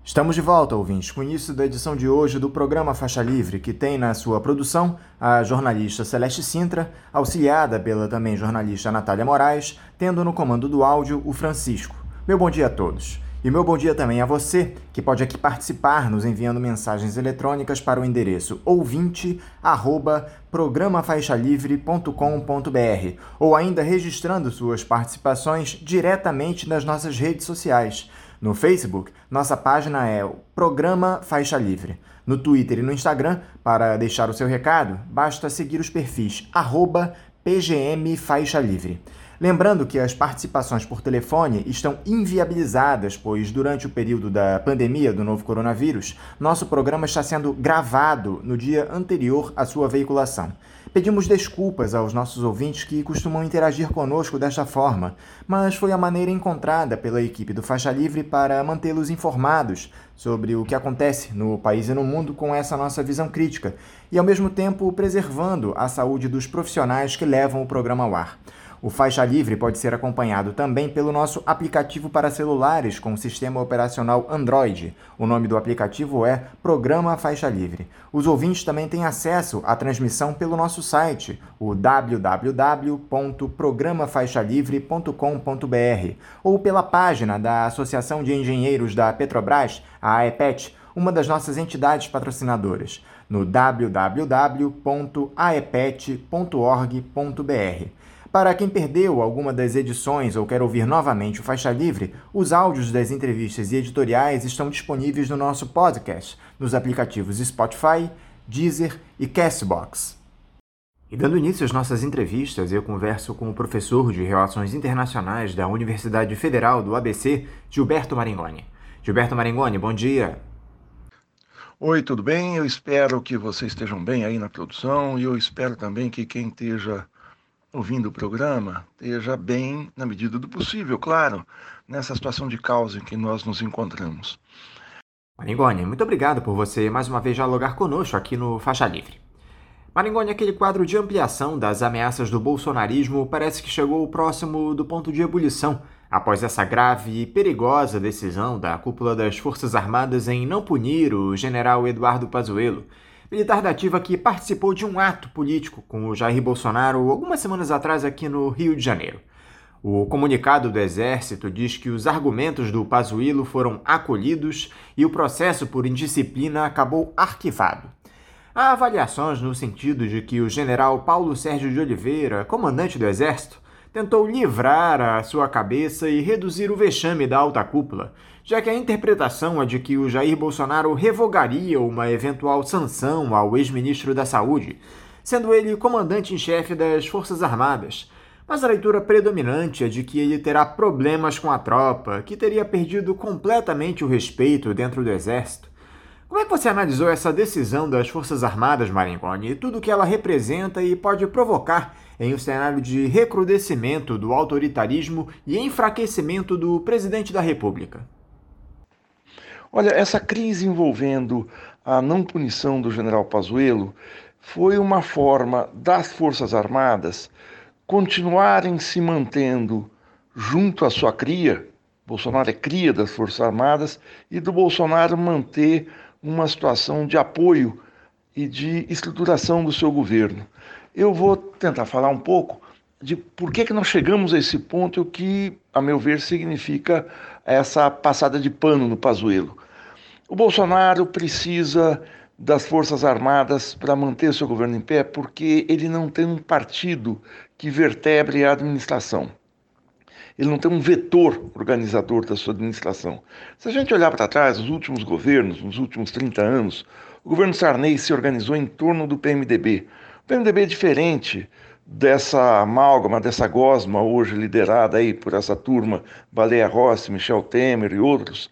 Estamos de volta, ouvintes, com o início da edição de hoje do programa Faixa Livre, que tem na sua produção a jornalista Celeste Sintra, auxiliada pela também jornalista Natália Moraes, tendo no comando do áudio o Francisco. Meu bom dia a todos. E meu bom dia também a você, que pode aqui participar nos enviando mensagens eletrônicas para o endereço ouvinte@programafaixalivre.com.br ou ainda registrando suas participações diretamente nas nossas redes sociais. No Facebook, nossa página é o Programa Faixa Livre. No Twitter e no Instagram, para deixar o seu recado, basta seguir os perfis @PGM Faixa Livre. Lembrando que as participações por telefone estão inviabilizadas, pois durante o período da pandemia do novo coronavírus, nosso programa está sendo gravado no dia anterior à sua veiculação. Pedimos desculpas aos nossos ouvintes que costumam interagir conosco desta forma, mas foi a maneira encontrada pela equipe do Faixa Livre para mantê-los informados sobre o que acontece no país e no mundo com essa nossa visão crítica e, ao mesmo tempo, preservando a saúde dos profissionais que levam o programa ao ar. O Faixa Livre pode ser acompanhado também pelo nosso aplicativo para celulares com sistema operacional Android. O nome do aplicativo é Programa Faixa Livre. Os ouvintes também têm acesso à transmissão pelo nosso site, o www.programafaixalivre.com.br, ou pela página da Associação de Engenheiros da Petrobras, a AEPET, uma das nossas entidades patrocinadoras, no www.aepet.org.br. Para quem perdeu alguma das edições ou quer ouvir novamente o Faixa Livre, os áudios das entrevistas e editoriais estão disponíveis no nosso podcast, nos aplicativos Spotify, Deezer e Castbox. E dando início às nossas entrevistas, eu converso com o professor de Relações Internacionais da Universidade Federal do ABC, Gilberto Maringoni. Gilberto Maringoni, bom dia. Oi, tudo bem? Eu espero que vocês estejam bem aí na produção e eu espero também que quem esteja ouvindo o programa, esteja bem na medida do possível, claro, nessa situação de caos em que nós nos encontramos. Maringoni, muito obrigado por você mais uma vez dialogar conosco aqui no Faixa Livre. Maringoni, aquele quadro de ampliação das ameaças do bolsonarismo parece que chegou próximo do ponto de ebulição após essa grave e perigosa decisão da cúpula das Forças Armadas em não punir o general Eduardo Pazuello, militar da ativa que participou de um ato político com o Jair Bolsonaro algumas semanas atrás aqui no Rio de Janeiro. O comunicado do Exército diz que os argumentos do Pazuello foram acolhidos e o processo por indisciplina acabou arquivado. Há avaliações no sentido de que o general Paulo Sérgio de Oliveira, comandante do Exército, tentou livrar a sua cabeça e reduzir o vexame da alta cúpula, já que a interpretação é de que o Jair Bolsonaro revogaria uma eventual sanção ao ex-ministro da Saúde, sendo ele comandante em chefe das Forças Armadas. Mas a leitura predominante é de que ele terá problemas com a tropa, que teria perdido completamente o respeito dentro do Exército. Como é que você analisou essa decisão das Forças Armadas, Maringoni, e tudo o que ela representa e pode provocar em um cenário de recrudescimento do autoritarismo e enfraquecimento do presidente da República? Olha, essa crise envolvendo a não punição do general Pazuello foi uma forma das Forças Armadas continuarem se mantendo junto à sua cria. Bolsonaro é cria das Forças Armadas, e do Bolsonaro manter uma situação de apoio e de estruturação do seu governo. Eu vou tentar falar um pouco de por que nós chegamos a esse ponto e o que, a meu ver, significa essa passada de pano no Pazuello. O Bolsonaro precisa das Forças Armadas para manter seu governo em pé porque ele não tem um partido que vertebre a administração. Ele não tem um vetor organizador da sua administração. Se a gente olhar para trás, os últimos governos, nos últimos 30 anos, o governo Sarney se organizou em torno do PMDB. O PMDB é diferente dessa amálgama, dessa gosma hoje liderada aí por essa turma, Baleia Rossi, Michel Temer e outros.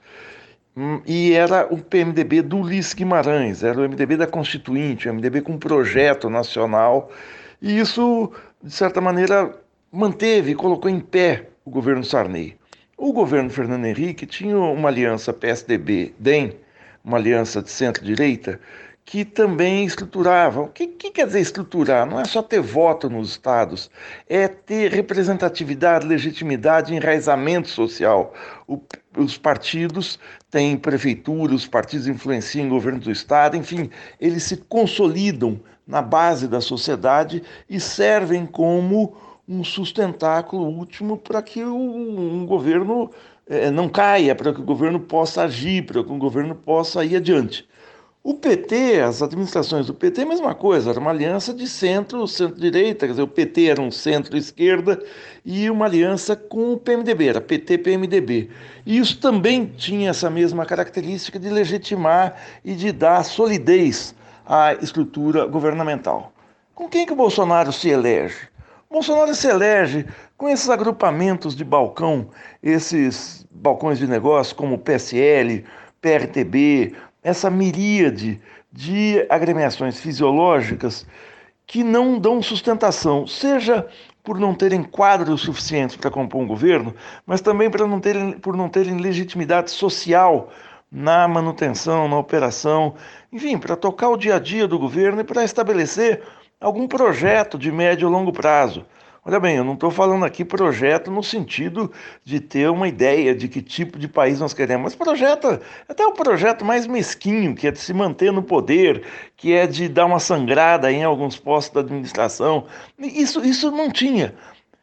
E era o PMDB do Ulisses Guimarães, era o MDB da Constituinte, o MDB com um projeto nacional. E isso, de certa maneira, manteve e colocou em pé o governo Sarney. O governo Fernando Henrique tinha uma aliança PSDB-DEM, uma aliança de centro-direita, que também estruturavam. O que quer dizer estruturar? Não é só ter voto nos estados, é ter representatividade, legitimidade, enraizamento social. Os partidos têm prefeitura, os partidos influenciam o governo do estado, enfim, eles se consolidam na base da sociedade e servem como um sustentáculo último para que um governo não caia, para que o governo possa agir, para que o governo possa ir adiante. O PT, as administrações do PT, mesma coisa, era uma aliança de centro, centro-direita, quer dizer, o PT era um centro-esquerda e uma aliança com o PMDB, era PT-PMDB. E isso também tinha essa mesma característica de legitimar e de dar solidez à estrutura governamental. Com quem que o Bolsonaro se elege? O Bolsonaro se elege com esses agrupamentos de balcão, esses balcões de negócio como o PSL, PRTB, essa miríade de agremiações fisiológicas que não dão sustentação, seja por não terem quadros suficientes para compor um governo, mas também por não terem legitimidade social na manutenção, na operação, enfim, para tocar o dia a dia do governo e para estabelecer algum projeto de médio ou longo prazo. Olha bem, eu não estou falando aqui projeto no sentido de ter uma ideia de que tipo de país nós queremos, mas projeto, até o projeto mais mesquinho, que é de se manter no poder, que é de dar uma sangrada em alguns postos da administração. Isso não tinha.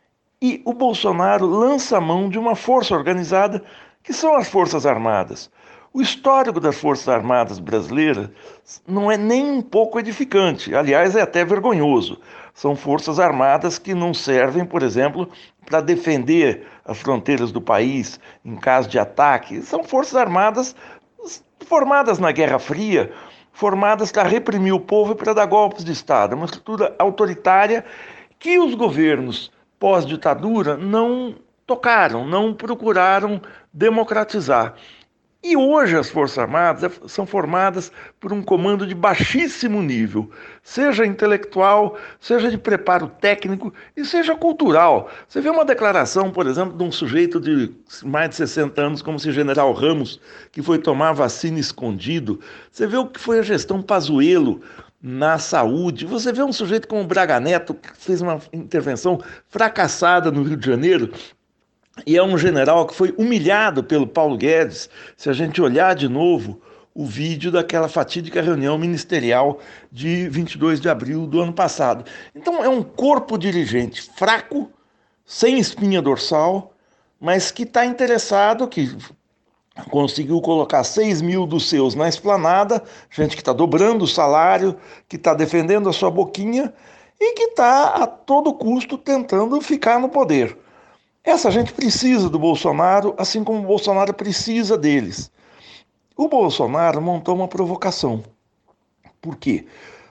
E o Bolsonaro lança a mão de uma força organizada, que são as Forças Armadas. O histórico das Forças Armadas brasileiras não é nem um pouco edificante, aliás, é até vergonhoso. São Forças Armadas que não servem, por exemplo, para defender as fronteiras do país em caso de ataque. São Forças Armadas formadas na Guerra Fria, formadas para reprimir o povo e para dar golpes de Estado. É uma estrutura autoritária que os governos pós-ditadura não tocaram, não procuraram democratizar. E hoje as Forças Armadas são formadas por um comando de baixíssimo nível, seja intelectual, seja de preparo técnico e seja cultural. Você vê uma declaração, por exemplo, de um sujeito de mais de 60 anos, como esse General Ramos, que foi tomar vacina escondido. Você vê o que foi a gestão Pazuello na saúde. Você vê um sujeito como o Braga Neto, que fez uma intervenção fracassada no Rio de Janeiro, e é um general que foi humilhado pelo Paulo Guedes. Se a gente olhar de novo o vídeo daquela fatídica reunião ministerial de 22 de abril do ano passado. Então é um corpo dirigente fraco, sem espinha dorsal, mas que está interessado, que conseguiu colocar 6 mil dos seus na esplanada, gente que está dobrando o salário, que está defendendo a sua boquinha e que está a todo custo tentando ficar no poder. Essa gente precisa do Bolsonaro, assim como o Bolsonaro precisa deles. O Bolsonaro montou uma provocação. Por quê?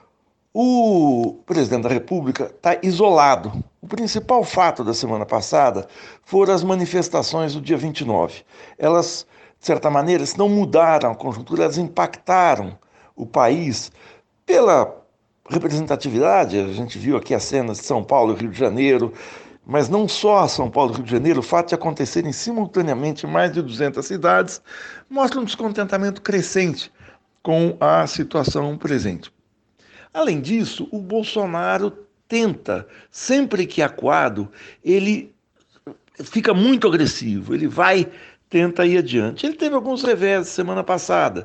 O presidente da República está isolado. O principal fato da semana passada foram as manifestações do dia 29. Elas, de certa maneira, se não mudaram a conjuntura, elas impactaram o país pela representatividade. A gente viu aqui as cenas de São Paulo e Rio de Janeiro, mas não só São Paulo e Rio de Janeiro, o fato de acontecerem simultaneamente em mais de 200 cidades mostra um descontentamento crescente com a situação presente. Além disso, o Bolsonaro tenta, sempre que acuado, ele fica muito agressivo, ele tenta ir adiante. Ele teve alguns revés semana passada.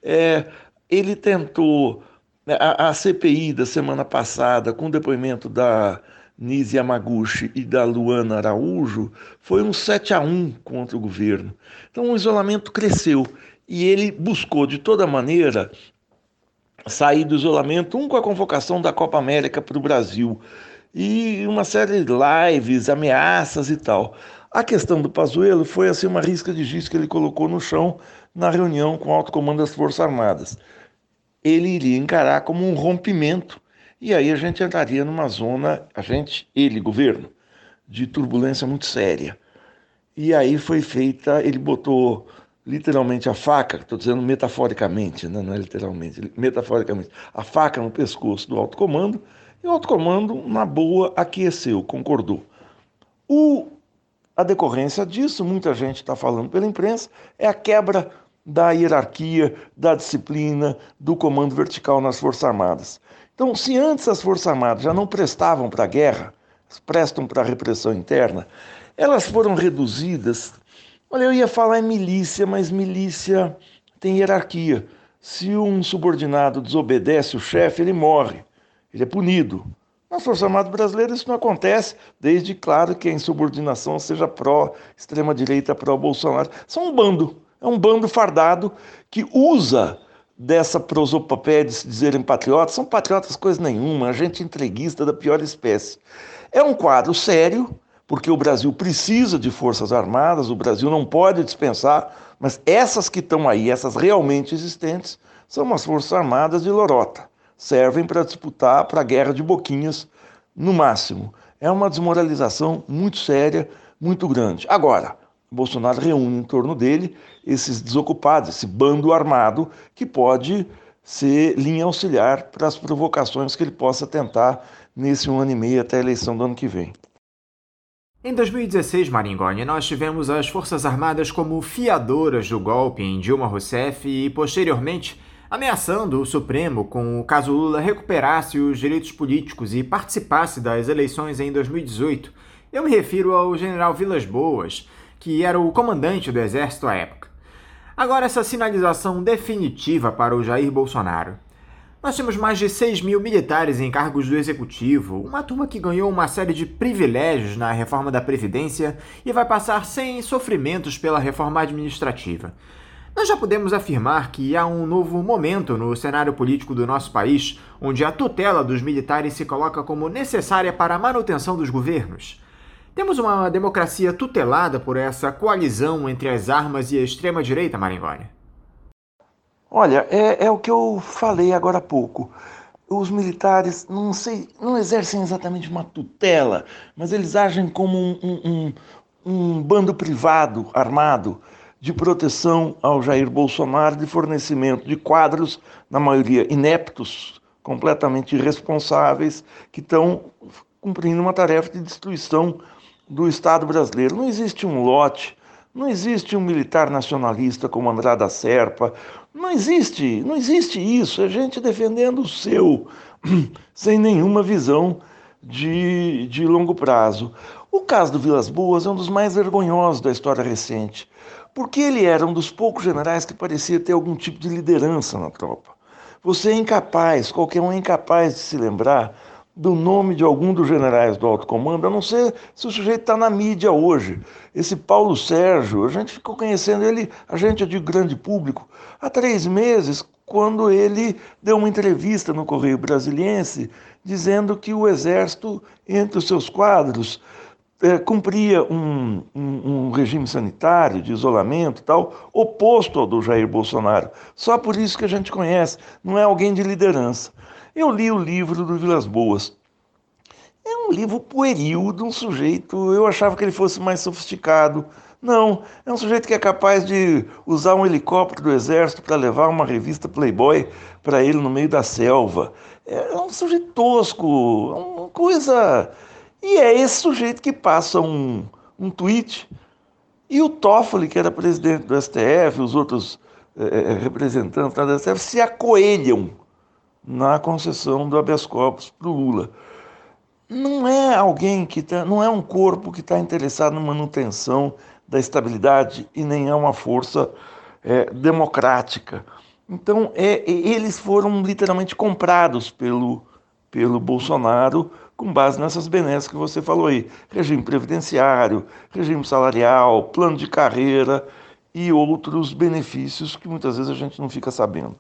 Ele tentou, a CPI da semana passada, com o depoimento da Nise Yamaguchi e da Luana Araújo, foi um 7-1 contra o governo. Então o isolamento cresceu e ele buscou de toda maneira sair do isolamento, com a convocação da Copa América para o Brasil e uma série de lives, ameaças e tal. A questão do Pazuello foi assim uma risca de giz que ele colocou no chão na reunião com o alto comando das Forças Armadas. Ele iria encarar como um rompimento. E aí a gente entraria numa zona, governo, de turbulência muito séria. E aí foi feita, ele botou literalmente a faca, estou dizendo metaforicamente, né? Não é literalmente, metaforicamente, a faca no pescoço do alto comando, e o alto comando, na boa, aqueceu, concordou. A decorrência disso, muita gente está falando pela imprensa, é a quebra da hierarquia, da disciplina, do comando vertical nas Forças Armadas. Então, se antes as Forças Armadas já não prestavam para a guerra, prestam para a repressão interna, elas foram reduzidas. Olha, eu ia falar em milícia, mas milícia tem hierarquia. Se um subordinado desobedece o chefe, ele morre, ele é punido. Nas Forças Armadas Brasileiras isso não acontece, desde, claro, que a insubordinação seja pró-extrema-direita, pró-Bolsonaro. É um bando fardado que usa dessa prosopopéia de se dizerem patriotas. São patriotas coisa nenhuma, gente entreguista da pior espécie. É um quadro sério, porque o Brasil precisa de forças armadas, o Brasil não pode dispensar, mas essas que estão aí, essas realmente existentes, são umas forças armadas de lorota. Servem para disputar para a guerra de boquinhas, no máximo. É uma desmoralização muito séria, muito grande. Agora, Bolsonaro reúne em torno dele esses desocupados, esse bando armado que pode ser linha auxiliar para as provocações que ele possa tentar nesse 1 ano e meio até a eleição do ano que vem. Em 2016, Maringoni, nós tivemos as Forças Armadas como fiadoras do golpe em Dilma Rousseff e, posteriormente, ameaçando o Supremo com o caso Lula recuperasse os direitos políticos e participasse das eleições em 2018. Eu me refiro ao general Vilas Boas, que era o comandante do Exército à época. Agora, essa sinalização definitiva para o Jair Bolsonaro. Nós temos mais de 6 mil militares em cargos do Executivo, uma turma que ganhou uma série de privilégios na reforma da Previdência e vai passar sem sofrimentos pela reforma administrativa. Nós já podemos afirmar que há um novo momento no cenário político do nosso país, onde a tutela dos militares se coloca como necessária para a manutenção dos governos. Temos uma democracia tutelada por essa coalizão entre as armas e a extrema-direita, Maringoni? Olha, é o que eu falei agora há pouco. Os militares, não exercem exatamente uma tutela, mas eles agem como um bando privado, armado, de proteção ao Jair Bolsonaro, de fornecimento de quadros, na maioria ineptos, completamente irresponsáveis, que estão cumprindo uma tarefa de destruição do Estado brasileiro. Não existe um lote, não existe um militar nacionalista como André da Serpa, não existe isso, é gente defendendo o seu, sem nenhuma visão de longo prazo. O caso do Vilas Boas é um dos mais vergonhosos da história recente, porque ele era um dos poucos generais que parecia ter algum tipo de liderança na tropa. Você é incapaz, qualquer um é incapaz de se lembrar do nome de algum dos generais do alto comando, a não ser se o sujeito está na mídia hoje. Esse Paulo Sérgio, a gente ficou conhecendo ele, a gente é de grande público, há 3 meses, quando ele deu uma entrevista no Correio Brasiliense, dizendo que o Exército, entre os seus quadros, cumpria um regime sanitário, de isolamento e tal, oposto ao do Jair Bolsonaro. Só por isso que a gente conhece, não é alguém de liderança. Eu li o livro do Vilas Boas. É um livro pueril de um sujeito, eu achava que ele fosse mais sofisticado. Não, é um sujeito que é capaz de usar um helicóptero do Exército para levar uma revista Playboy para ele no meio da selva. É um sujeito tosco, uma coisa... E é esse sujeito que passa um tweet, e o Toffoli, que era presidente do STF, os outros representantes do STF, se acoelham na concessão do habeas corpus para o Lula. Não é alguém não é um corpo que está interessado na manutenção da estabilidade e nem é uma força democrática. Então, eles foram literalmente comprados pelo Bolsonaro com base nessas benesses que você falou aí. Regime previdenciário, regime salarial, plano de carreira e outros benefícios que muitas vezes a gente não fica sabendo.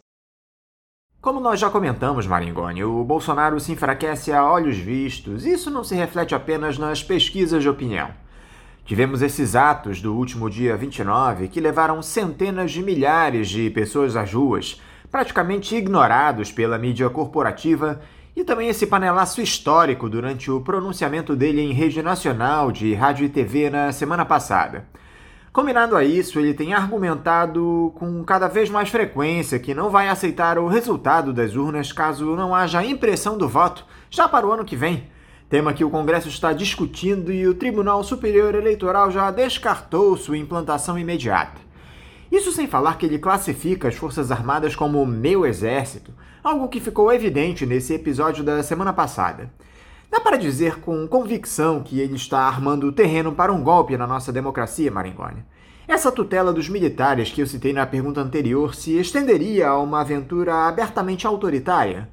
Como nós já comentamos, Maringoni, o Bolsonaro se enfraquece a olhos vistos. Isso não se reflete apenas nas pesquisas de opinião. Tivemos esses atos do último dia 29 que levaram centenas de milhares de pessoas às ruas, praticamente ignorados pela mídia corporativa, e também esse panelaço histórico durante o pronunciamento dele em rede nacional de rádio e TV na semana passada. Combinado a isso, ele tem argumentado com cada vez mais frequência que não vai aceitar o resultado das urnas caso não haja impressão do voto já para o ano que vem, tema que o Congresso está discutindo e o Tribunal Superior Eleitoral já descartou sua implantação imediata. Isso sem falar que ele classifica as Forças Armadas como meu exército, algo que ficou evidente nesse episódio da semana passada. Dá para dizer com convicção que ele está armando o terreno para um golpe na nossa democracia, Maringoni? Essa tutela dos militares que eu citei na pergunta anterior se estenderia a uma aventura abertamente autoritária?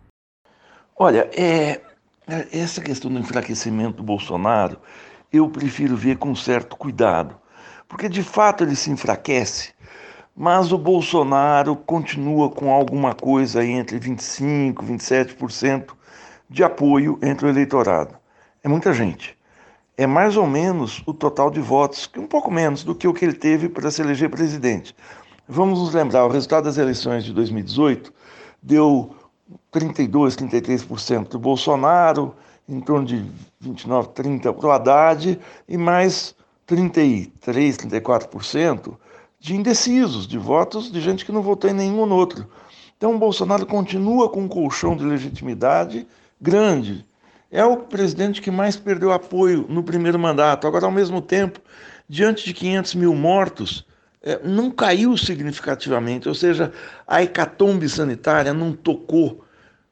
Olha, essa questão do enfraquecimento do Bolsonaro, eu prefiro ver com certo cuidado, porque de fato ele se enfraquece, mas o Bolsonaro continua com alguma coisa aí entre 25% e 27% de apoio entre o eleitorado. É muita gente. É mais ou menos o total de votos, um pouco menos do que o que ele teve para se eleger presidente. Vamos nos lembrar, o resultado das eleições de 2018 deu 32%, 33% do Bolsonaro, em torno de 29%, 30% para o Haddad e mais 33%, 34% de indecisos, de votos de gente que não votou em nenhum outro. Então o Bolsonaro continua com um colchão de legitimidade grande. É o presidente que mais perdeu apoio no primeiro mandato. Agora, ao mesmo tempo, diante de 500 mil mortos, não caiu significativamente, ou seja, a hecatombe sanitária não tocou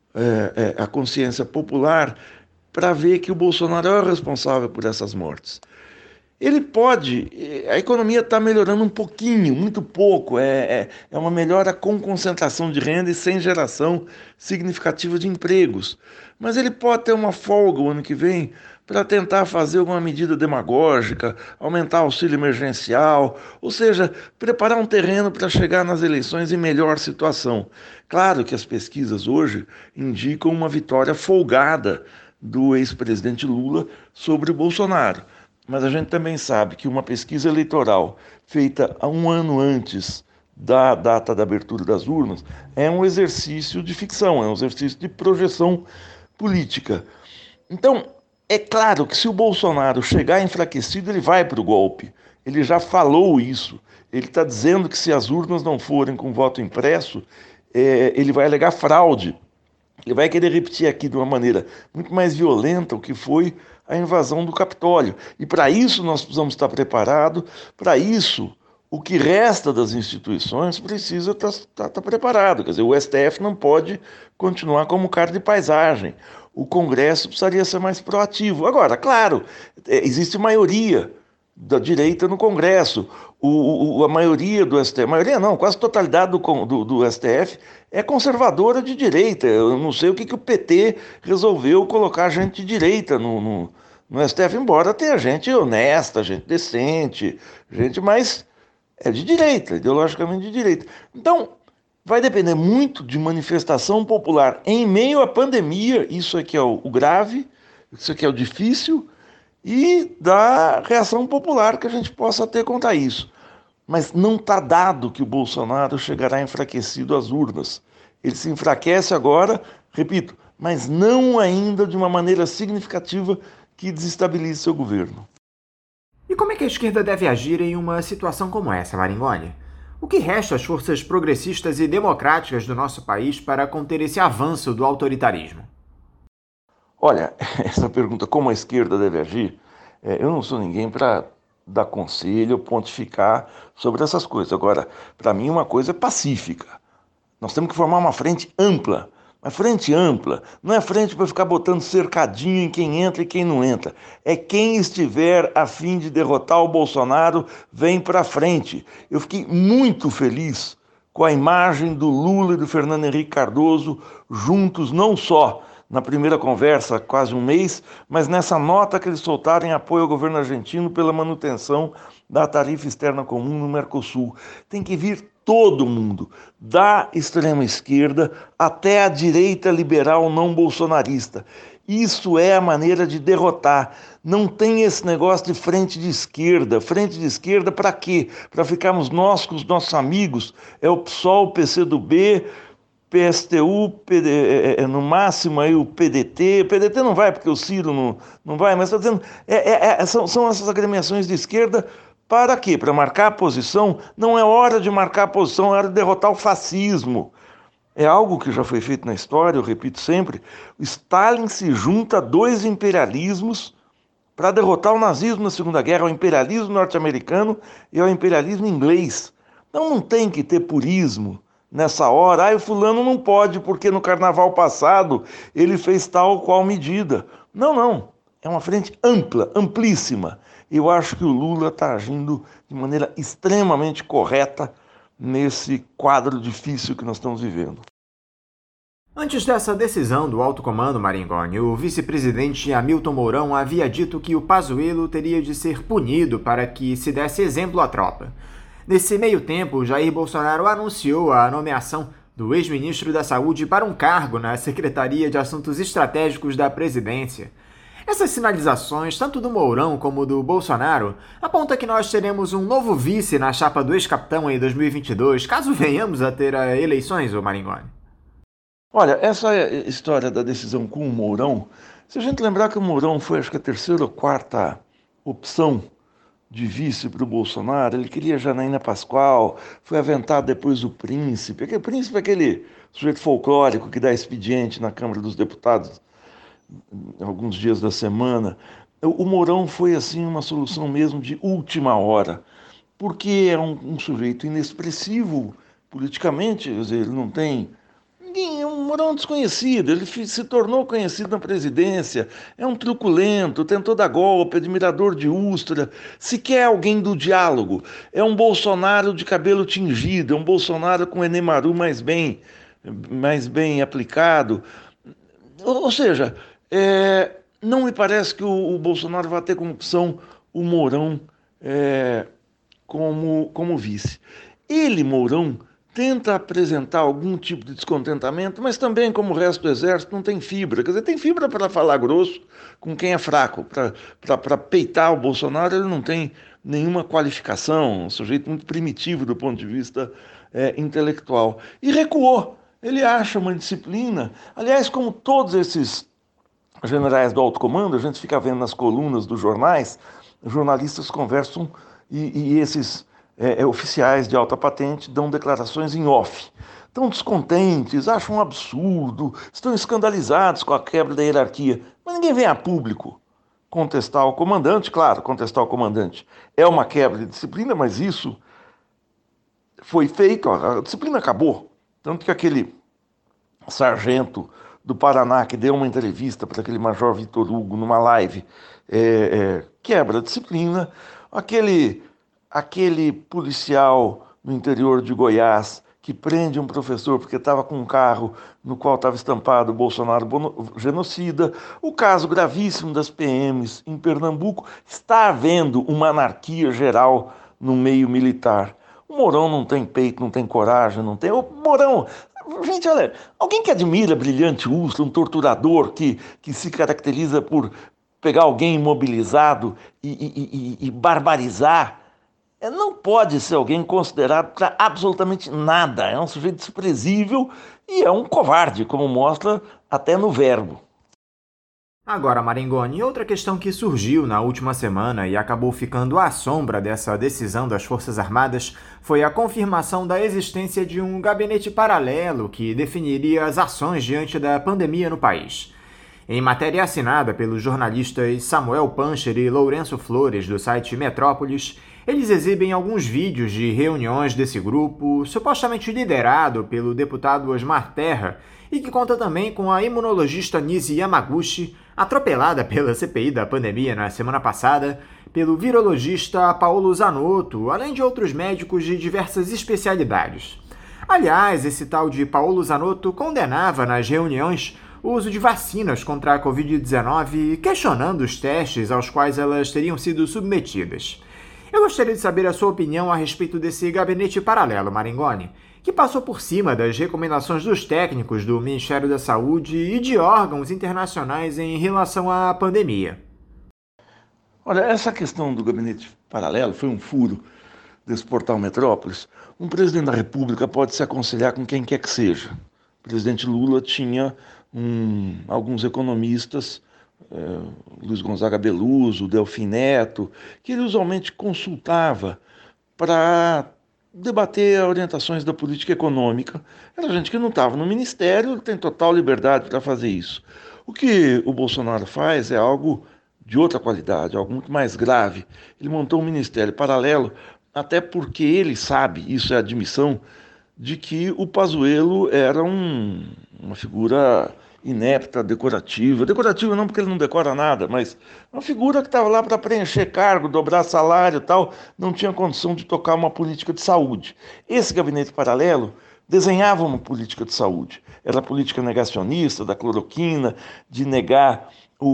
a consciência popular para ver que o Bolsonaro é o responsável por essas mortes. Ele pode, a economia está melhorando um pouquinho, muito pouco, é uma melhora com concentração de renda e sem geração significativa de empregos. Mas ele pode ter uma folga o ano que vem para tentar fazer alguma medida demagógica, aumentar o auxílio emergencial, ou seja, preparar um terreno para chegar nas eleições em melhor situação. Claro que as pesquisas hoje indicam uma vitória folgada do ex-presidente Lula sobre o Bolsonaro. Mas a gente também sabe que uma pesquisa eleitoral feita há um ano antes da data da abertura das urnas é um exercício de ficção, é um exercício de projeção política. Então, é claro que se o Bolsonaro chegar enfraquecido, ele vai para o golpe. Ele já falou isso. Ele está dizendo que se as urnas não forem com voto impresso, ele vai alegar fraude. Ele vai querer repetir aqui de uma maneira muito mais violenta o que foi a invasão do Capitólio. E para isso nós precisamos estar preparados, para isso o que resta das instituições precisa estar preparado. Quer dizer, o STF não pode continuar como cara de paisagem. O Congresso precisaria ser mais proativo. Agora, claro, existe maioria da direita no Congresso. A maioria do STF, maioria não, quase a totalidade do STF é conservadora de direita. Eu não sei o que o PT resolveu colocar gente de direita no STF, embora tenha gente honesta, gente decente, gente mais de direita, ideologicamente de direita. Então, vai depender muito de manifestação popular em meio à pandemia, isso aqui é o grave, isso aqui é o difícil, e da reação popular que a gente possa ter contra isso. Mas não está dado que o Bolsonaro chegará enfraquecido às urnas. Ele se enfraquece agora, repito, mas não ainda de uma maneira significativa que desestabilize seu governo. E como é que a esquerda deve agir em uma situação como essa, Maringoni? O que resta às forças progressistas e democráticas do nosso país para conter esse avanço do autoritarismo? Olha, essa pergunta, como a esquerda deve agir, eu não sou ninguém para dar conselho, pontificar sobre essas coisas. Agora, para mim, uma coisa é pacífica. Nós temos que formar uma frente ampla. Uma frente ampla não é frente para ficar botando cercadinho em quem entra e quem não entra. É quem estiver a fim de derrotar o Bolsonaro, vem para frente. Eu fiquei muito feliz com a imagem do Lula e do Fernando Henrique Cardoso juntos, não só na primeira conversa, quase um mês, mas nessa nota que eles soltaram em apoio ao governo argentino pela manutenção da tarifa externa comum no Mercosul. Tem que vir todo mundo, da extrema esquerda até a direita liberal não bolsonarista. Isso é a maneira de derrotar. Não tem esse negócio de frente de esquerda. Frente de esquerda para quê? Para ficarmos nós com os nossos amigos. É o PSOL, o PCdoB, PSTU, no máximo aí o PDT. O PDT não vai porque o Ciro não vai, mas está dizendo, são essas agremiações de esquerda. Para quê? Para marcar a posição? Não é hora de marcar a posição, é hora de derrotar o fascismo. É algo que já foi feito na história, eu repito sempre. O Stalin se junta a dois imperialismos para derrotar o nazismo na Segunda Guerra, ao imperialismo norte-americano e ao imperialismo inglês. Então não tem que ter purismo nessa hora. Ah, o fulano não pode porque no carnaval passado ele fez tal ou qual medida. Não, não. É uma frente ampla, amplíssima. Eu acho que o Lula está agindo de maneira extremamente correta nesse quadro difícil que nós estamos vivendo. Antes dessa decisão do alto comando Maringoni, o vice-presidente Hamilton Mourão havia dito que o Pazuello teria de ser punido para que se desse exemplo à tropa. Nesse meio tempo, Jair Bolsonaro anunciou a nomeação do ex-ministro da Saúde para um cargo na Secretaria de Assuntos Estratégicos da Presidência. Essas sinalizações, tanto do Mourão como do Bolsonaro, apontam que nós teremos um novo vice na chapa do ex-capitão em 2022, caso venhamos a ter eleições, ô Maringoni. Olha, essa história da decisão com o Mourão, se a gente lembrar que o Mourão foi, acho que a terceira ou quarta opção de vice para o Bolsonaro, ele queria Janaína Pascoal, foi aventado depois o Príncipe. O Príncipe é aquele sujeito folclórico que dá expediente na Câmara dos Deputados alguns dias da semana. O Mourão foi, assim, uma solução mesmo de última hora, porque é um sujeito inexpressivo politicamente, quer dizer, ele não tem... Ninguém, é um Mourão desconhecido, ele se tornou conhecido na presidência, é um truculento, tentou dar golpe, admirador de Ustra, se quer alguém do diálogo, é um Bolsonaro de cabelo tingido, é um Bolsonaro com enemaru mais bem aplicado. Ou seja, não me parece que o Bolsonaro vai ter como opção o Mourão como vice. Ele, Mourão, tenta apresentar algum tipo de descontentamento, mas também, como o resto do exército, não tem fibra. Quer dizer, tem fibra para falar grosso com quem é fraco. Para peitar o Bolsonaro, ele não tem nenhuma qualificação, um sujeito muito primitivo do ponto de vista intelectual. E recuou. Ele acha uma disciplina. Aliás, como todos esses generais do alto comando, a gente fica vendo nas colunas dos jornais, jornalistas conversam e esses oficiais de alta patente dão declarações em off. Estão descontentes, acham um absurdo, estão escandalizados com a quebra da hierarquia. Mas ninguém vem a público contestar o comandante. Claro, contestar o comandante é uma quebra de disciplina, mas isso foi feito, a disciplina acabou. Tanto que aquele sargento do Paraná que deu uma entrevista para aquele major Vitor Hugo numa live quebra a disciplina. Aquele policial no interior de Goiás que prende um professor porque estava com um carro no qual estava estampado Bolsonaro genocida. O caso gravíssimo das PMs em Pernambuco. Está havendo uma anarquia geral no meio militar. O Mourão não tem peito, não tem coragem, não tem... O Mourão... Gente, olha, alguém que admira Brilhante Ustra, um torturador que se caracteriza por pegar alguém imobilizado e barbarizar, não pode ser alguém considerado para absolutamente nada. É um sujeito desprezível e é um covarde, como mostra até no verbo. Agora, Maringoni, outra questão que surgiu na última semana e acabou ficando à sombra dessa decisão das Forças Armadas foi a confirmação da existência de um gabinete paralelo que definiria as ações diante da pandemia no país. Em matéria assinada pelos jornalistas Samuel Pancher e Lourenço Flores, do site Metrópolis, eles exibem alguns vídeos de reuniões desse grupo, supostamente liderado pelo deputado Osmar Terra, e que conta também com a imunologista Nisi Yamaguchi, atropelada pela CPI da pandemia na semana passada, pelo virologista Paulo Zanotto, além de outros médicos de diversas especialidades. Aliás, esse tal de Paulo Zanotto condenava nas reuniões o uso de vacinas contra a Covid-19, questionando os testes aos quais elas teriam sido submetidas. Eu gostaria de saber a sua opinião a respeito desse gabinete paralelo, Maringoni, que passou por cima das recomendações dos técnicos do Ministério da Saúde e de órgãos internacionais em relação à pandemia. Olha, essa questão do gabinete paralelo foi um furo desse portal Metrópolis. Um presidente da República pode se aconselhar com quem quer que seja. O presidente Lula tinha alguns economistas, Luiz Gonzaga Beluso, Delfim Neto, que ele usualmente consultava para debater orientações da política econômica. Era gente que não estava no ministério, tem total liberdade para fazer isso. O que o Bolsonaro faz é algo de outra qualidade, algo muito mais grave. Ele montou um ministério paralelo até porque ele sabe, isso é admissão, de que o Pazuello era uma figura inepta, decorativa. Decorativa não porque ele não decora nada, mas uma figura que estava lá para preencher cargo, dobrar salário e tal, não tinha condição de tocar uma política de saúde. Esse gabinete paralelo desenhava uma política de saúde. Era a política negacionista da cloroquina, de negar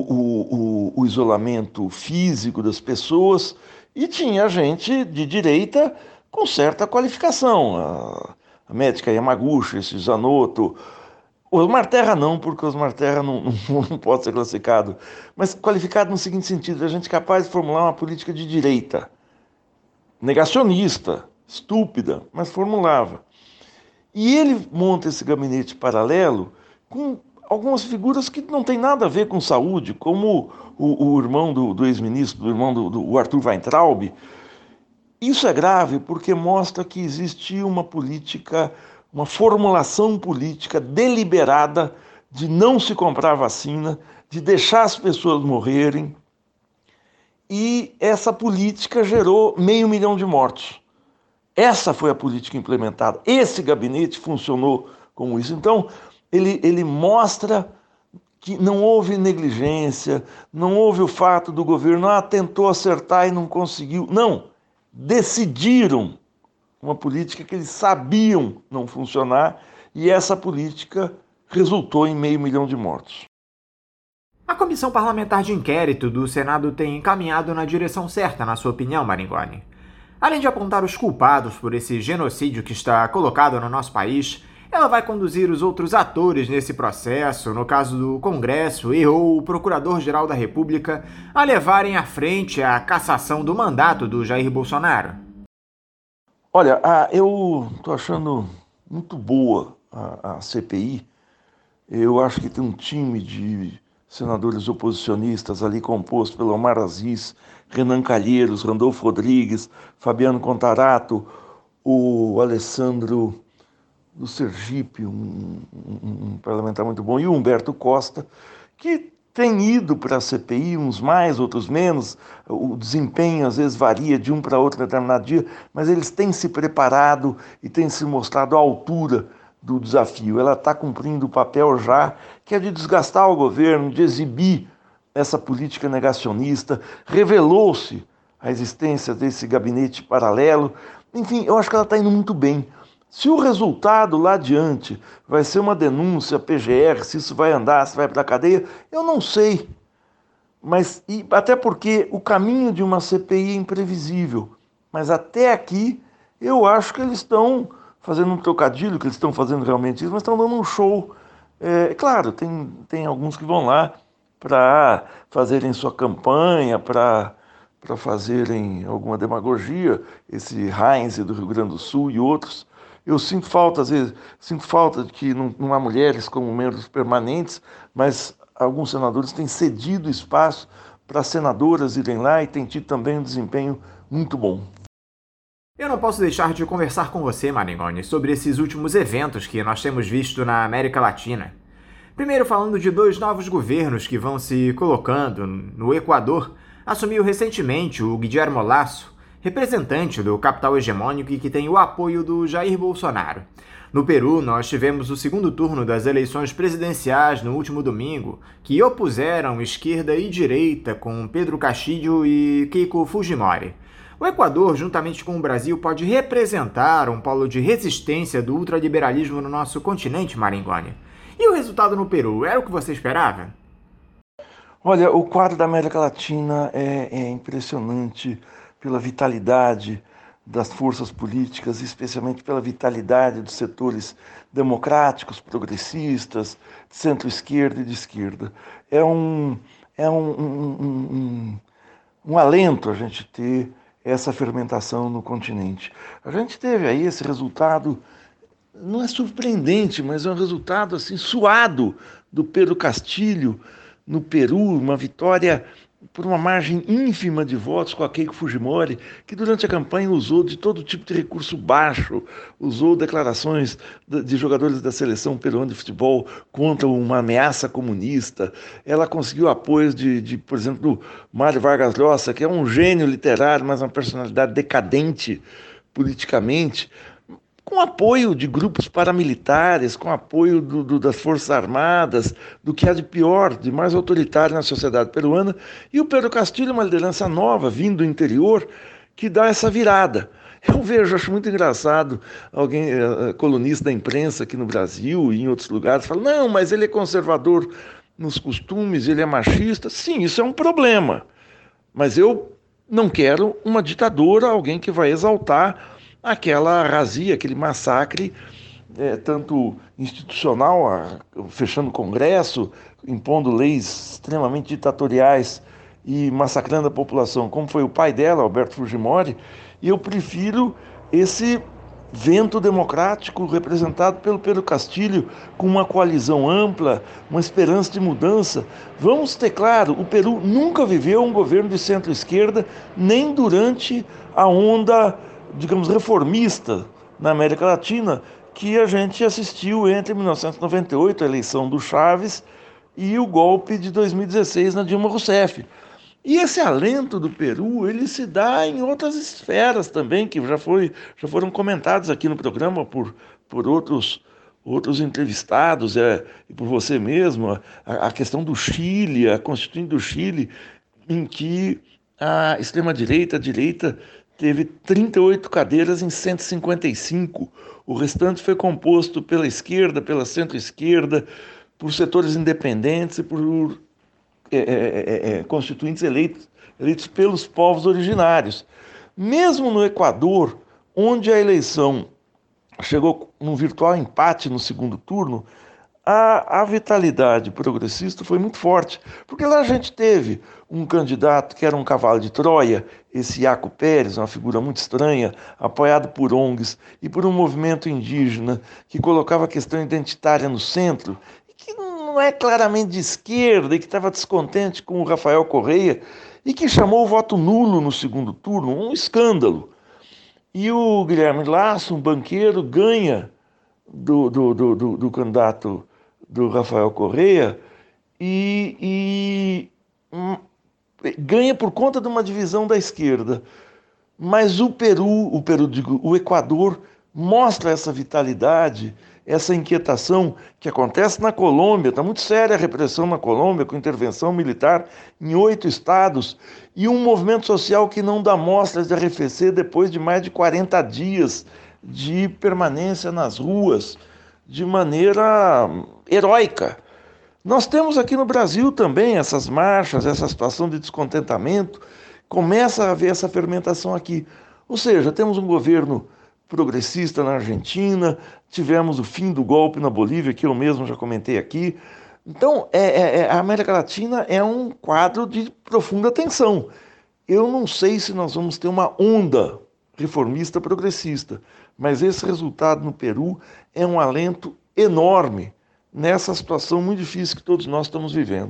o isolamento físico das pessoas, e tinha gente de direita com certa qualificação. A médica Yamaguchi, esse Zanotto. O Osmar Terra não, porque o Osmar Terra não pode ser classificado, mas qualificado no seguinte sentido: a gente capaz de formular uma política de direita, negacionista, estúpida, mas formulava. E ele monta esse gabinete paralelo com algumas figuras que não têm nada a ver com saúde, como o irmão do ex-ministro, do irmão do Arthur Weintraub. Isso é grave porque mostra que existe uma política, uma formulação política deliberada de não se comprar vacina, de deixar as pessoas morrerem. E essa política gerou 500 mil de mortos. Essa foi a política implementada. Esse gabinete funcionou como isso. Então, ele mostra que não houve negligência, não houve o fato do governo tentou acertar e não conseguiu. Não. Decidiram uma política que eles sabiam não funcionar, e essa política resultou em 500 mil de mortos. A comissão parlamentar de inquérito do Senado tem encaminhado na direção certa, na sua opinião, Maringoni? Além de apontar os culpados por esse genocídio que está colocado no nosso país, ela vai conduzir os outros atores nesse processo, no caso do Congresso e ou o Procurador-Geral da República, a levarem à frente a cassação do mandato do Jair Bolsonaro? Olha, eu estou achando muito boa a CPI. Eu acho que tem um time de senadores oposicionistas ali composto pelo Omar Aziz, Renan Calheiros, Randolfo Rodrigues, Fabiano Contarato, o Alessandro do Sergipe, um parlamentar muito bom, e o Humberto Costa, que tem ido para a CPI, uns mais, outros menos. O desempenho às vezes varia de um para outro determinado dia, mas eles têm se preparado e têm se mostrado à altura do desafio. Ela está cumprindo o papel já, que é de desgastar o governo, de exibir essa política negacionista. Revelou-se a existência desse gabinete paralelo. Enfim, eu acho que ela está indo muito bem. Se o resultado lá adiante vai ser uma denúncia, PGR, se isso vai andar, se vai para a cadeia, eu não sei. Mas, até porque o caminho de uma CPI é imprevisível. Mas até aqui, eu acho que eles estão fazendo um trocadilho, que eles estão fazendo realmente isso, mas estão dando um show. Claro, tem alguns que vão lá para fazerem sua campanha, para fazerem alguma demagogia, esse Heinz do Rio Grande do Sul e outros. Eu sinto falta, às vezes, de que não há mulheres como membros permanentes, mas alguns senadores têm cedido espaço para senadoras irem lá e têm tido também um desempenho muito bom. Eu não posso deixar de conversar com você, Maringoni, sobre esses últimos eventos que nós temos visto na América Latina. Primeiro falando de 2 novos governos que vão se colocando. No Equador, assumiu recentemente o Guillermo Lasso, representante do capital hegemônico e que tem o apoio do Jair Bolsonaro. No Peru, nós tivemos o segundo turno das eleições presidenciais no último domingo, que opuseram esquerda e direita com Pedro Castillo e Keiko Fujimori. O Equador, juntamente com o Brasil, pode representar um polo de resistência do ultraliberalismo no nosso continente, Maringoni. E o resultado no Peru, era o que você esperava? Olha, o quadro da América Latina é impressionante pela vitalidade das forças políticas, especialmente pela vitalidade dos setores democráticos, progressistas, de centro-esquerda e de esquerda. É um alento a gente ter essa fermentação no continente. A gente teve aí esse resultado, não é surpreendente, mas é um resultado assim suado do Pedro Castillo no Peru, uma vitória por uma margem ínfima de votos com a Keiko Fujimori, que durante a campanha usou de todo tipo de recurso baixo, usou declarações de jogadores da seleção peruana de futebol contra uma ameaça comunista. Ela conseguiu apoios por exemplo, do Mário Vargas Llosa, que é um gênio literário, mas uma personalidade decadente politicamente, com apoio de grupos paramilitares, com apoio das Forças Armadas, do que há de pior, de mais autoritário na sociedade peruana. E o Pedro Castilho é uma liderança nova, vindo do interior, que dá essa virada. Eu vejo, acho muito engraçado, alguém, colunista da imprensa aqui no Brasil e em outros lugares, fala, não, mas ele é conservador nos costumes, ele é machista. Sim, isso é um problema. Mas eu não quero uma ditadora, alguém que vai exaltar aquela razia, aquele massacre, tanto institucional, fechando o Congresso, impondo leis extremamente ditatoriais e massacrando a população, como foi o pai dela, Alberto Fujimori, e eu prefiro esse vento democrático representado pelo Pedro Castilho, com uma coalizão ampla, uma esperança de mudança. Vamos ter claro, o Peru nunca viveu um governo de centro-esquerda, nem durante a onda, digamos, reformista na América Latina, que a gente assistiu entre 1998, a eleição do Chávez, e o golpe de 2016 na Dilma Rousseff. E esse alento do Peru, ele se dá em outras esferas também, que já foram comentados aqui no programa por outros entrevistados, e por você mesmo, a questão do Chile, a Constituinte do Chile, em que a extrema-direita, a direita, teve 38 cadeiras em 155. O restante foi composto pela esquerda, pela centro-esquerda, por setores independentes e por constituintes eleitos pelos povos originários. Mesmo no Equador, onde a eleição chegou num virtual empate no segundo turno, a vitalidade progressista foi muito forte, porque lá a gente teve um candidato que era um cavalo de Troia, esse Iaco Pérez, uma figura muito estranha, apoiado por ONGs e por um movimento indígena que colocava a questão identitária no centro, que não é claramente de esquerda e que estava descontente com o Rafael Correia e que chamou o voto nulo no segundo turno, um escândalo. E o Guilherme Lasso, um banqueiro, ganha do candidato do Rafael Correia e ganha por conta de uma divisão da esquerda. Mas o Equador mostra essa vitalidade, essa inquietação que acontece na Colômbia. Está muito séria a repressão na Colômbia, com intervenção militar em 8 estados, e um movimento social que não dá mostras de arrefecer depois de mais de 40 dias de permanência nas ruas, de maneira heróica. Nós temos aqui no Brasil também essas marchas, essa situação de descontentamento, começa a haver essa fermentação aqui. Ou seja, temos um governo progressista na Argentina, tivemos o fim do golpe na Bolívia, que eu mesmo já comentei aqui. Então, a América Latina é um quadro de profunda tensão. Eu não sei se nós vamos ter uma onda reformista progressista, mas esse resultado no Peru é um alento enorme nessa situação muito difícil que todos nós estamos vivendo.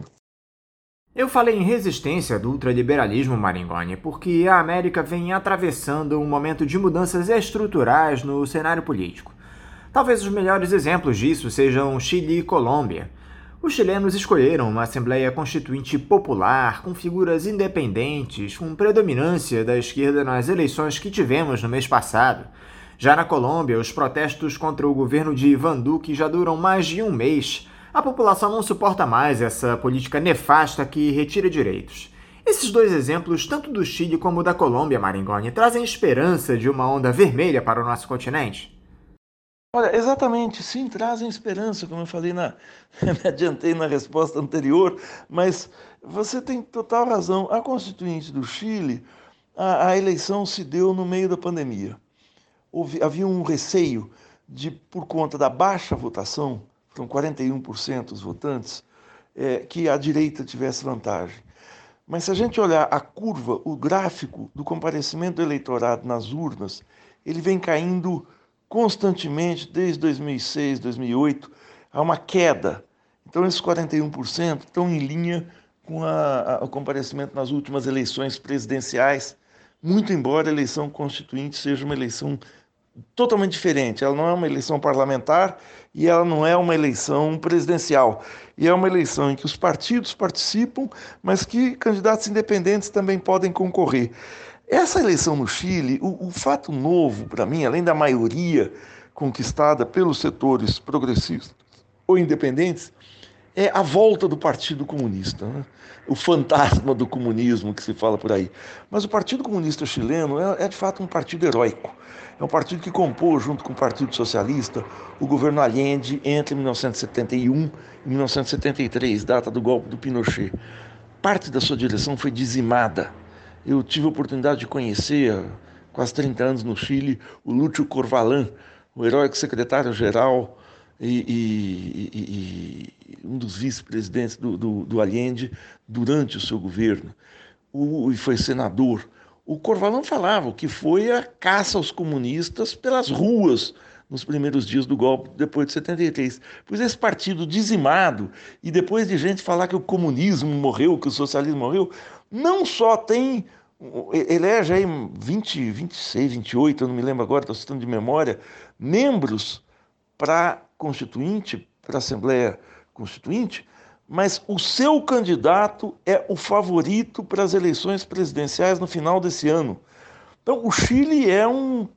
Eu falei em resistência do ultraliberalismo, Maringoni, porque a América vem atravessando um momento de mudanças estruturais no cenário político. Talvez os melhores exemplos disso sejam Chile e Colômbia. Os chilenos escolheram uma Assembleia Constituinte popular, com figuras independentes, com predominância da esquerda nas eleições que tivemos no mês passado. Já na Colômbia, os protestos contra o governo de Ivan Duque já duram mais de um mês. A população não suporta mais essa política nefasta que retira direitos. Esses dois exemplos, tanto do Chile como da Colômbia, Maringoni, trazem esperança de uma onda vermelha para o nosso continente? Olha, exatamente, sim, trazem esperança, como eu falei me adiantei na resposta anterior, mas você tem total razão. A Constituinte do Chile, a eleição se deu no meio da pandemia. Havia um receio por conta da baixa votação, foram 41% dos votantes, que a direita tivesse vantagem. Mas se a gente olhar a curva, o gráfico do comparecimento do eleitorado nas urnas, ele vem caindo constantemente desde 2006, 2008, há uma queda. Então esses 41% estão em linha com o comparecimento nas últimas eleições presidenciais, muito embora a eleição constituinte seja uma eleição totalmente diferente. Ela não é uma eleição parlamentar e ela não é uma eleição presidencial. E é uma eleição em que os partidos participam, mas que candidatos independentes também podem concorrer. Essa eleição no Chile, o fato novo para mim, além da maioria conquistada pelos setores progressistas ou independentes, é a volta do Partido Comunista, né? O fantasma do comunismo que se fala por aí. Mas o Partido Comunista chileno é de fato um partido heróico. É um partido que compôs, junto com o Partido Socialista, o governo Allende entre 1971 e 1973, data do golpe do Pinochet. Parte da sua direção foi dizimada. Eu tive a oportunidade de conhecer, há quase 30 anos no Chile, o Lúcio Corvalán, o heróico secretário-geral e um dos vice-presidentes do Allende durante o seu governo, e foi senador. O Corvalán falava que foi a caça aos comunistas pelas ruas nos primeiros dias do golpe, depois de 73. Pois esse partido dizimado, e depois de gente falar que o comunismo morreu, que o socialismo morreu, não só tem, elege aí 20, 26, 28, eu não me lembro agora, estou citando de memória, membros para a Constituinte, para a Assembleia Constituinte, mas o seu candidato é o favorito para as eleições presidenciais no final desse ano. Então, o Chile é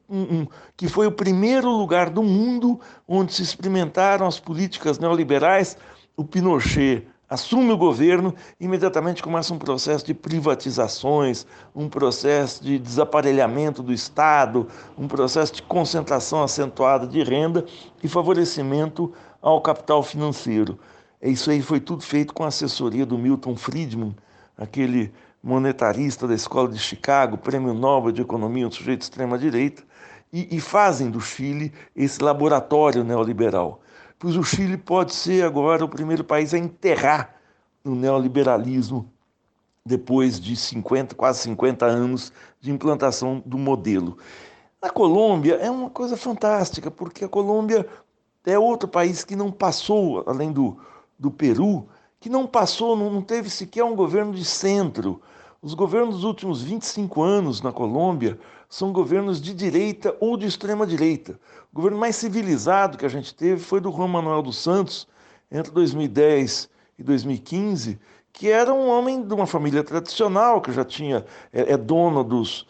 que foi o primeiro lugar do mundo onde se experimentaram as políticas neoliberais. O Pinochet assume o governo, imediatamente começa um processo de privatizações, um processo de desaparelhamento do Estado, um processo de concentração acentuada de renda e favorecimento ao capital financeiro. Isso aí foi tudo feito com a assessoria do Milton Friedman, aquele monetarista da Escola de Chicago, Prêmio Nobel de Economia, um sujeito de extrema-direita, e fazem do Chile esse laboratório neoliberal. Pois o Chile pode ser agora o primeiro país a enterrar o neoliberalismo depois de quase 50 anos de implantação do modelo. A Colômbia é uma coisa fantástica, porque a Colômbia é outro país que não passou, além do Peru, que não passou, não teve sequer um governo de centro. Os governos dos últimos 25 anos na Colômbia são governos de direita ou de extrema-direita. O governo mais civilizado que a gente teve foi do Juan Manuel dos Santos, entre 2010 e 2015, que era um homem de uma família tradicional, que já é dono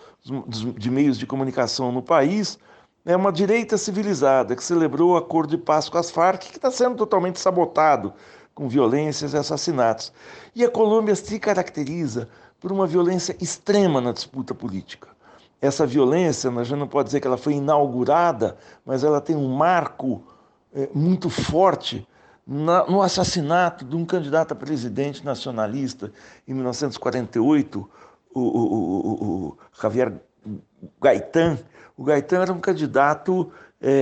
de meios de comunicação no país. É uma direita civilizada que celebrou o acordo de paz com as Farc, que está sendo totalmente sabotado com violências e assassinatos. E a Colômbia se caracteriza por uma violência extrema na disputa política. Essa violência, a gente não pode dizer que ela foi inaugurada, mas ela tem um marco muito forte no assassinato de um candidato a presidente nacionalista em 1948, o Javier Gaitán. O Gaitán era um candidato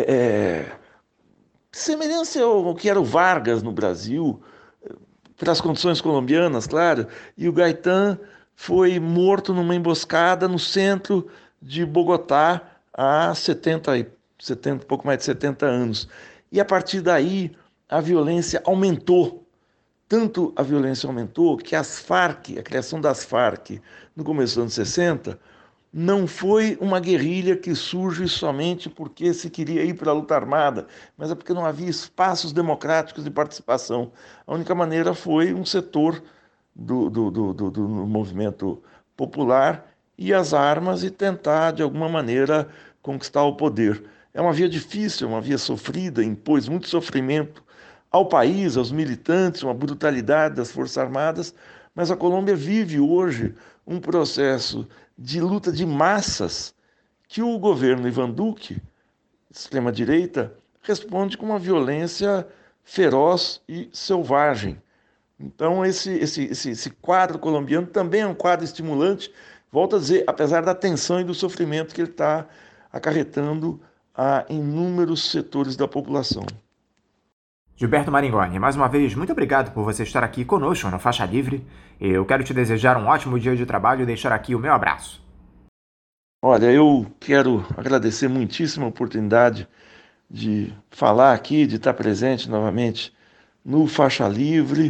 semelhante ao que era o Vargas no Brasil, pelas condições colombianas, claro, e o Gaitán foi morto numa emboscada no centro de Bogotá há pouco mais de 70 anos. E a partir daí a violência aumentou. Tanto a violência aumentou que as Farc, a criação das Farc no começo dos anos 60, não foi uma guerrilha que surge somente porque se queria ir para a luta armada, mas é porque não havia espaços democráticos de participação. A única maneira foi um setor do movimento popular e as armas e tentar, de alguma maneira, conquistar o poder. É uma via difícil, uma via sofrida, impôs muito sofrimento ao país, aos militantes, uma brutalidade das Forças Armadas, mas a Colômbia vive hoje um processo de luta de massas que o governo Ivan Duque, extrema-direita, responde com uma violência feroz e selvagem. Então, esse quadro colombiano também é um quadro estimulante, volto a dizer, apesar da tensão e do sofrimento que ele está acarretando a inúmeros setores da população. Gilberto Maringoni, mais uma vez, muito obrigado por você estar aqui conosco no Faixa Livre. Eu quero te desejar um ótimo dia de trabalho e deixar aqui o meu abraço. Olha, eu quero agradecer muitíssimo a oportunidade de falar aqui, de estar presente novamente no Faixa Livre.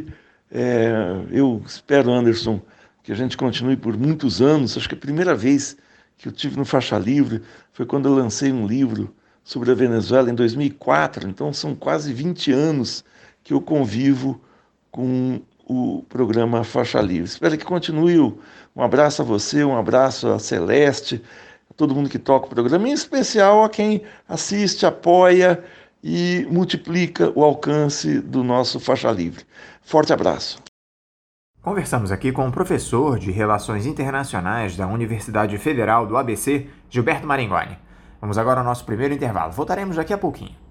Eu espero, Anderson, que a gente continue por muitos anos. Acho que a primeira vez que eu tive no Faixa Livre foi quando eu lancei um livro sobre a Venezuela em 2004. Então são quase 20 anos que eu convivo com o programa Faixa Livre. Espero que continue. Um abraço a você, um abraço a Celeste, a todo mundo que toca o programa, em especial a quem assiste, apoia e multiplica o alcance do nosso Faixa Livre. Forte abraço. Conversamos aqui com o professor de Relações Internacionais da Universidade Federal do ABC, Gilberto Maringoni. Vamos agora ao nosso primeiro intervalo. Voltaremos daqui a pouquinho.